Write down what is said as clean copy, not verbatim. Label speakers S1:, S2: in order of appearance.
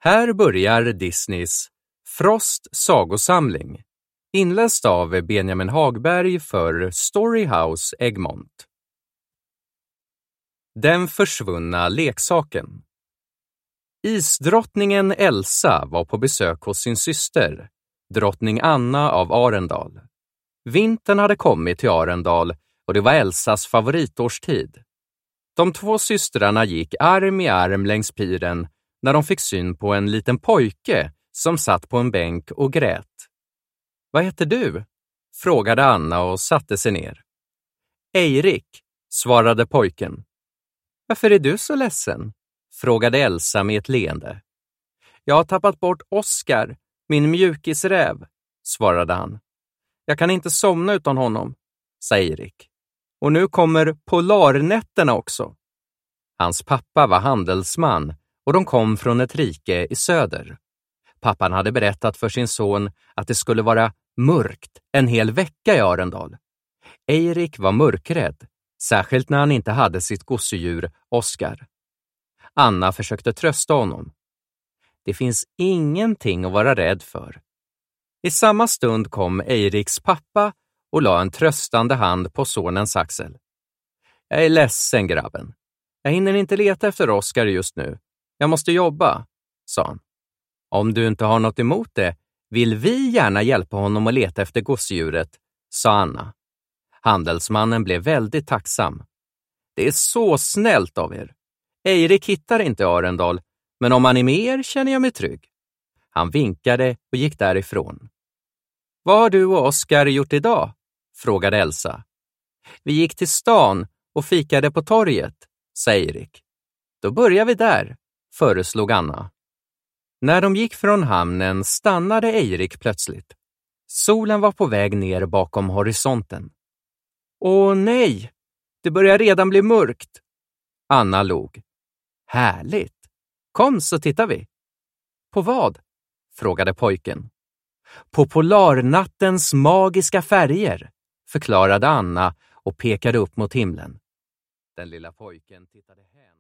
S1: Här börjar Disneys Frost sagosamling, inläst av Benjamin Hagberg för Storyhouse Egmont. Den försvunna leksaken. Isdrottningen Elsa var på besök hos sin syster, drottning Anna av Arendal. Vintern hade kommit till Arendal och det var Elsas favoritårstid. De två systrarna gick arm i arm längs piren när de fick syn på en liten pojke som satt på en bänk och grät. "Vad heter du?" frågade Anna och satte sig ner. "Eirik", svarade pojken. "Varför är du så ledsen?" frågade Elsa med ett leende. "Jag har tappat bort Oskar, min mjukisräv", svarade han. "Jag kan inte somna utan honom", sa Eirik. "Och nu kommer polarnätterna också." Hans pappa var handelsman och de kom från ett rike i söder. Pappan hade berättat för sin son att det skulle vara mörkt en hel vecka i Arendal. Eirik var mörkrädd, särskilt när han inte hade sitt gosedjur Oskar. Anna försökte trösta honom. "Det finns ingenting att vara rädd för." I samma stund kom Eiriks pappa och la en tröstande hand på sonens axel. "Jag är ledsen, grabben. Jag hinner inte leta efter Oskar just nu. Jag måste jobba", sa han. "Om du inte har något emot det vill vi gärna hjälpa honom att leta efter gosedjuret", sa Anna. Handelsmannen blev väldigt tacksam. "Det är så snällt av er. Eirik hittar inte Arendal, men om han är med er känner jag mig trygg." Han vinkade och gick därifrån. "Vad har du och Oskar gjort idag?" frågade Elsa. "Vi gick till stan och fikade på torget", sa Eirik. "Då börjar vi där", föreslog Anna. När de gick från hamnen stannade Eirik plötsligt. Solen var på väg ner bakom horisonten. "Åh nej, det börjar redan bli mörkt." Anna log. "Härligt. Kom så tittar vi." "På vad?" frågade pojken. "På polarnattens magiska färger", förklarade Anna och pekade upp mot himlen. Den lilla pojken tittade hem.